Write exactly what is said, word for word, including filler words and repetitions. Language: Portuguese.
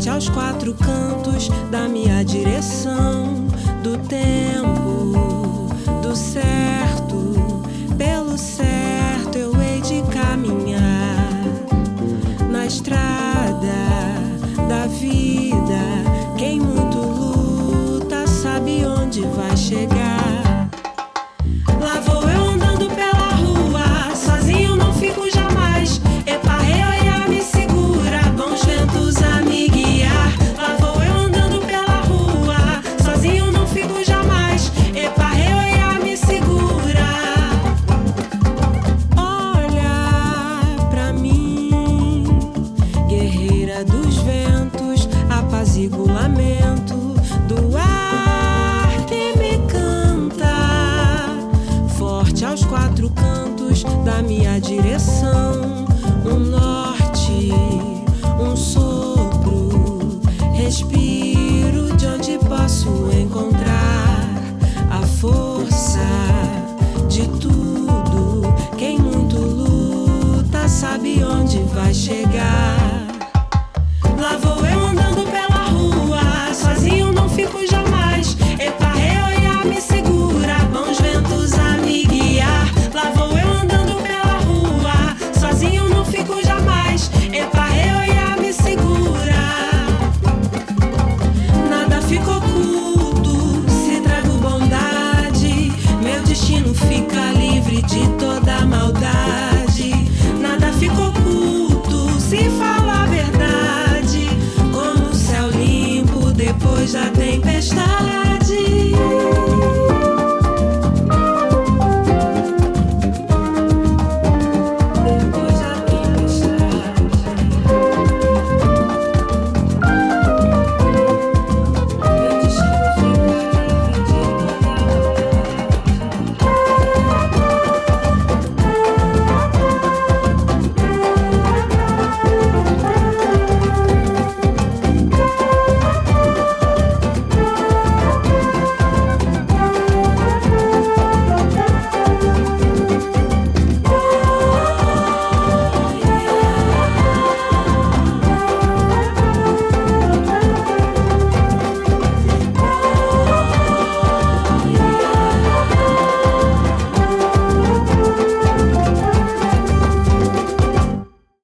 forte aos quatro cantos da minha direção, do tempo, do certo, pelo certo eu hei de caminhar na estrada da vida. Quem muito luta sabe onde vai chegar. Lá vou eu andando pela rua, sozinho não fico jamais. Epa, reia, me segura, bons ventos a me guiar. Lá vou eu andando pela rua, sozinho não fico jamais. Epa, reia, me segura. Olha pra mim, guerreira dos ventos, apazigua o lamento do ar que me canta, forte aos quatro cantos da minha direção.